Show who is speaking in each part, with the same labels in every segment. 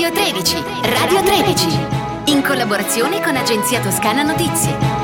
Speaker 1: Radio 13, Radio 13, in collaborazione con Agenzia Toscana Notizie.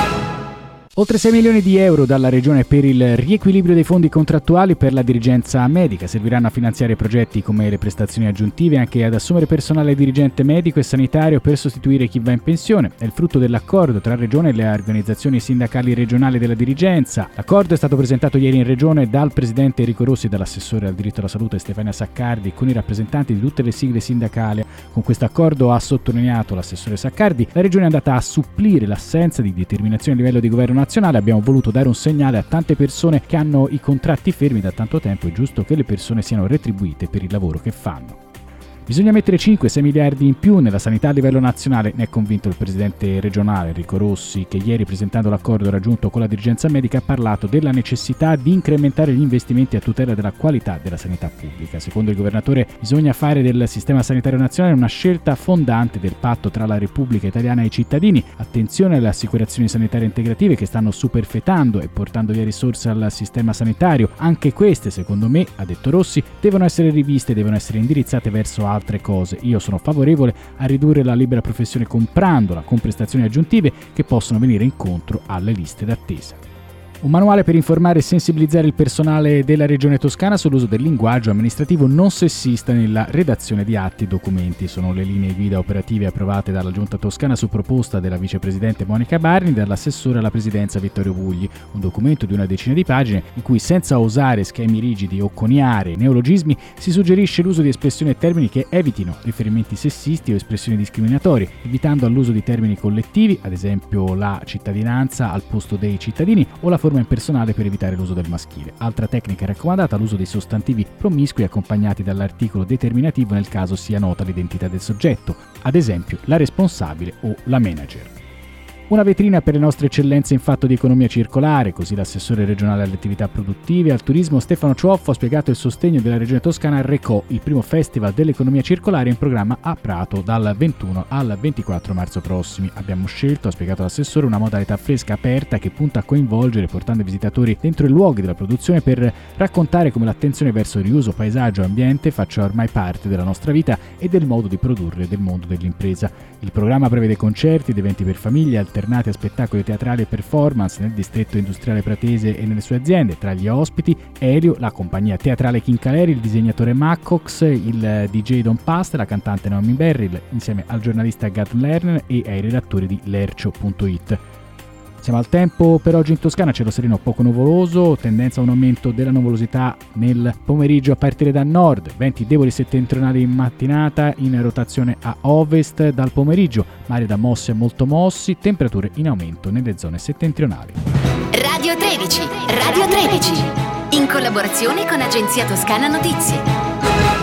Speaker 2: Oltre 6 milioni di euro dalla Regione per il riequilibrio dei fondi contrattuali per la dirigenza medica serviranno a finanziare progetti come le prestazioni aggiuntive e anche ad assumere personale dirigente medico e sanitario per sostituire chi va in pensione. È il frutto dell'accordo tra Regione e le organizzazioni sindacali regionali della dirigenza. L'accordo è stato presentato ieri in Regione dal presidente Enrico Rossi e dall'assessore al diritto alla salute Stefania Saccardi con i rappresentanti di tutte le sigle sindacali. Con questo accordo, ha sottolineato l'assessore Saccardi, la Regione è andata a supplire l'assenza di determinazione a livello di governo nazionale. Abbiamo voluto dare un segnale a tante persone che hanno i contratti fermi da tanto tempo. È giusto che le persone siano retribuite per il lavoro che fanno. Bisogna mettere 5-6 miliardi in più nella sanità a livello nazionale, ne è convinto il presidente regionale Enrico Rossi, che ieri, presentando l'accordo raggiunto con la dirigenza medica, ha parlato della necessità di incrementare gli investimenti a tutela della qualità della sanità pubblica. Secondo il governatore bisogna fare del sistema sanitario nazionale una scelta fondante del patto tra la Repubblica Italiana e i cittadini. Attenzione alle assicurazioni sanitarie integrative che stanno superfetando e portando via risorse al sistema sanitario. Anche queste, secondo me, ha detto Rossi, devono essere riviste, devono essere indirizzate verso altre cose. Io sono favorevole a ridurre la libera professione comprandola con prestazioni aggiuntive che possono venire incontro alle liste d'attesa. Un manuale per informare e sensibilizzare il personale della Regione Toscana sull'uso del linguaggio amministrativo non sessista nella redazione di atti e documenti. Sono le linee guida operative approvate dalla Giunta Toscana su proposta della vicepresidente Monica Barni e dall'assessore alla presidenza Vittorio Vugli. Un documento di una decina di pagine in cui, senza usare schemi rigidi o coniare neologismi, si suggerisce l'uso di espressioni e termini che evitino riferimenti sessisti o espressioni discriminatorie, evitando l'uso di termini collettivi, ad esempio la cittadinanza al posto dei cittadini o la forma impersonale per evitare l'uso del maschile. Altra tecnica raccomandata: l'uso dei sostantivi promiscui accompagnati dall'articolo determinativo nel caso sia nota l'identità del soggetto, ad esempio la responsabile o la manager. Una vetrina per le nostre eccellenze in fatto di economia circolare, così l'assessore regionale alle attività produttive e al turismo Stefano Ciuoffo ha spiegato il sostegno della Regione Toscana al RECO, il primo festival dell'economia circolare in programma a Prato dal 21 al 24 marzo prossimi. Abbiamo scelto, ha spiegato l'assessore, una modalità fresca aperta che punta a coinvolgere, portando i visitatori dentro i luoghi della produzione per raccontare come l'attenzione verso il riuso, paesaggio e ambiente faccia ormai parte della nostra vita e del modo di produrre e del mondo dell'impresa. Il programma prevede concerti ed eventi per famiglie alternati a spettacoli teatrali e performance nel distretto industriale pratese e nelle sue aziende. Tra gli ospiti Elio, la compagnia teatrale Kincaleri, il disegnatore Maccox, il DJ Don Pasta, la cantante Naomi Berryl, insieme al giornalista Gad Lerner e ai redattori di Lercio.it. Siamo al tempo per oggi in Toscana, cielo sereno poco nuvoloso, tendenza a un aumento della nuvolosità nel pomeriggio a partire da nord, venti deboli settentrionali in mattinata in rotazione a ovest dal pomeriggio, mare da mossi a molto mossi, temperature in aumento nelle zone settentrionali.
Speaker 1: Radio 13, Radio 13, in collaborazione con Agenzia Toscana Notizie.